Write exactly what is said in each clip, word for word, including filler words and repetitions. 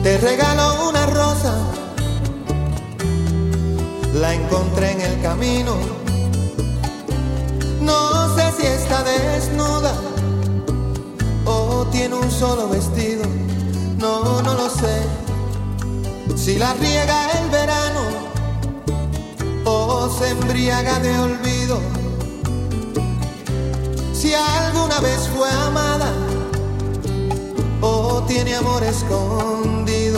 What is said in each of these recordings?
Te regalo una rosa, la encontré en el camino. No sé si está desnuda o tiene un solo vestido. No, no lo sé. Si la riega el verano o se embriaga de olvido. Si alguna vez fue amada o tiene amor escondido.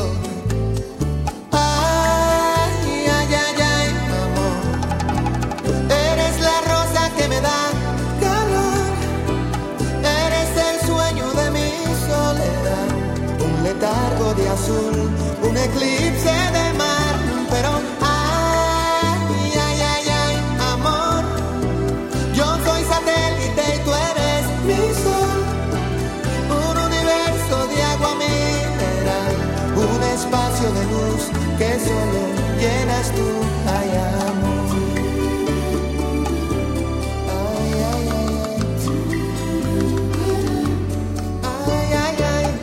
Ay, ay, ay, ay, amor. Eres la rosa que me da calor. Eres el sueño de mi soledad. Un letargo de azul, un eclipse de mar. Pero ay, ay, ay, ay, amor. Yo soy satélite y tú eres mi sol. Un universo de agua mineral, un espacio de luz que solo llenas tú. Ay, amor. Ay, ay, ay, ay. Ay, ay,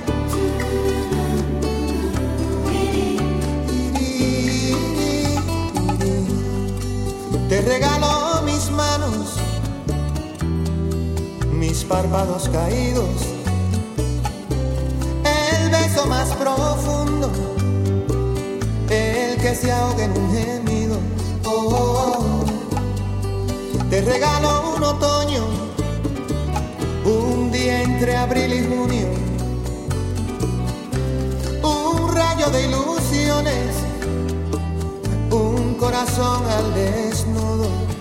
ay. Te regalo mis manos, mis párpados caídos, el beso más profundo, el que se ahoga en un gemido. Oh, oh, oh. Te regalo un otoño, un día entre abril y junio, un rayo de ilusiones, un corazón al desnudo.